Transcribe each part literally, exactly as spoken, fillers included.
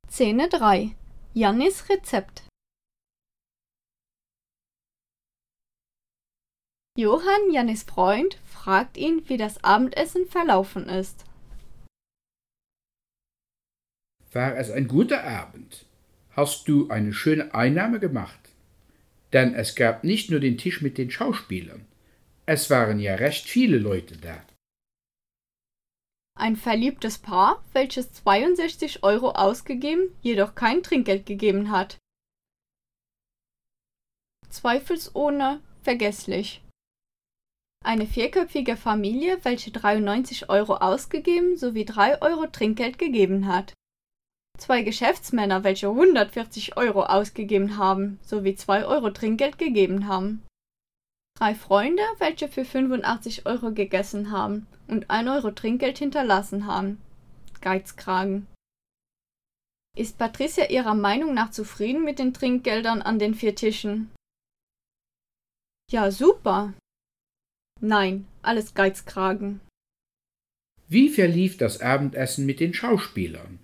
Szene drei. Jannis Rezept. Johann, Jannis Freund, fragt ihn, wie das Abendessen verlaufen ist. War es ein guter Abend? Hast du eine schöne Einnahme gemacht? Denn es gab nicht nur den Tisch mit den Schauspielern. Es waren ja recht viele Leute da. Ein verliebtes Paar, welches zweiundsechzig Euro ausgegeben, jedoch kein Trinkgeld gegeben hat. Zweifelsohne vergesslich. Eine vierköpfige Familie, welche dreiundneunzig Euro ausgegeben sowie drei Euro Trinkgeld gegeben hat. Zwei Geschäftsmänner, welche hundertvierzig Euro ausgegeben haben, sowie zwei Euro Trinkgeld gegeben haben. Drei Freunde, welche für fünfundachtzig Euro gegessen haben und ein Euro Trinkgeld hinterlassen haben. Geizkragen. Ist Patricia ihrer Meinung nach zufrieden mit den Trinkgeldern an den vier Tischen? Ja, super. Nein, alles Geizkragen. Wie verlief das Abendessen mit den Schauspielern?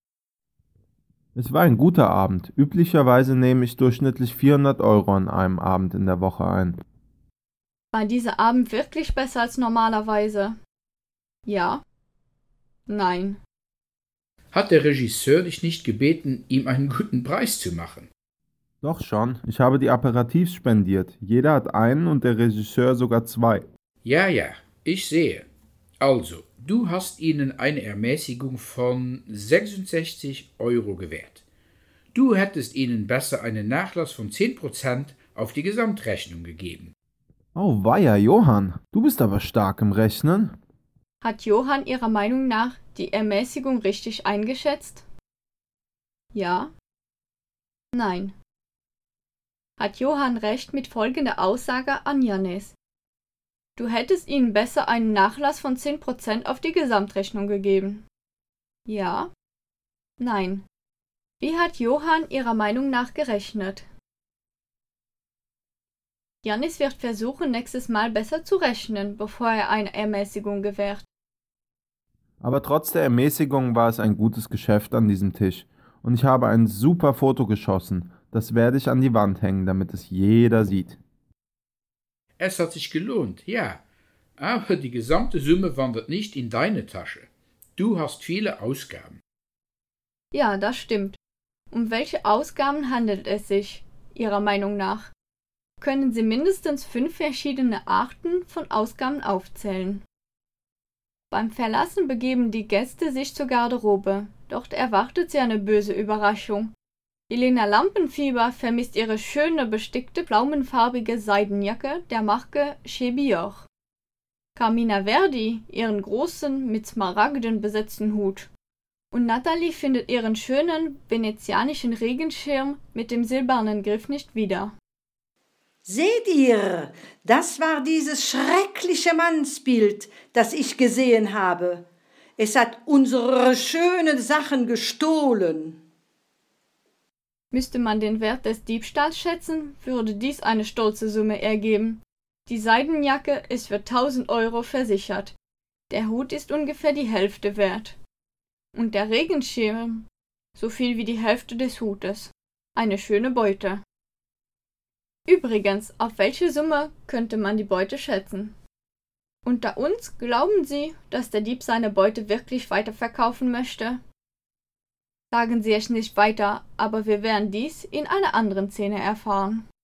Es war ein guter Abend. Üblicherweise nehme ich durchschnittlich vierhundert Euro an einem Abend in der Woche ein. War dieser Abend wirklich besser als normalerweise? Ja. Nein. Hat der Regisseur dich nicht gebeten, ihm einen guten Preis zu machen? Doch schon. Ich habe die Aperitifs spendiert. Jeder hat einen und der Regisseur sogar zwei. Ja, ja, ich sehe. Also, du hast ihnen eine Ermäßigung von sechsundsechzig Euro gewährt. Du hättest ihnen besser einen Nachlass von zehn Prozent auf die Gesamtrechnung gegeben. Oh weia, Johann, du bist aber stark im Rechnen. Hat Johann ihrer Meinung nach die Ermäßigung richtig eingeschätzt? Ja. Nein. Hat Johann recht mit folgender Aussage an Jannis? Du hättest ihnen besser einen Nachlass von zehn Prozent auf die Gesamtrechnung gegeben. Ja. Nein. Wie hat Johann ihrer Meinung nach gerechnet? Jannis wird versuchen, nächstes Mal besser zu rechnen, bevor er eine Ermäßigung gewährt. Aber trotz der Ermäßigung war es ein gutes Geschäft an diesem Tisch. Und ich habe ein super Foto geschossen. Das werde ich an die Wand hängen, damit es jeder sieht. Es hat sich gelohnt, ja. Aber die gesamte Summe wandert nicht in deine Tasche. Du hast viele Ausgaben. Ja, das stimmt. Um welche Ausgaben handelt es sich, Ihrer Meinung nach? Können Sie mindestens fünf verschiedene Arten von Ausgaben aufzählen. Beim Verlassen begeben die Gäste sich zur Garderobe. Dort erwartet sie eine böse Überraschung. Elena Lampenfieber vermisst ihre schöne, bestickte, pflaumenfarbige Seidenjacke der Marke Chebior. Carmina Verdi ihren großen, mit Smaragden besetzten Hut. Und Natalie findet ihren schönen, venezianischen Regenschirm mit dem silbernen Griff nicht wieder. Seht ihr, das war dieses schreckliche Mannsbild, das ich gesehen habe. Es hat unsere schönen Sachen gestohlen. Müsste man den Wert des Diebstahls schätzen, würde dies eine stolze Summe ergeben. Die Seidenjacke ist für tausend Euro versichert. Der Hut ist ungefähr die Hälfte wert. Und der Regenschirm so viel wie die Hälfte des Hutes. Eine schöne Beute. Übrigens, auf welche Summe könnte man die Beute schätzen? Unter uns, glauben Sie, dass der Dieb seine Beute wirklich weiterverkaufen möchte? Sagen Sie es nicht weiter, aber wir werden dies in einer anderen Szene erfahren.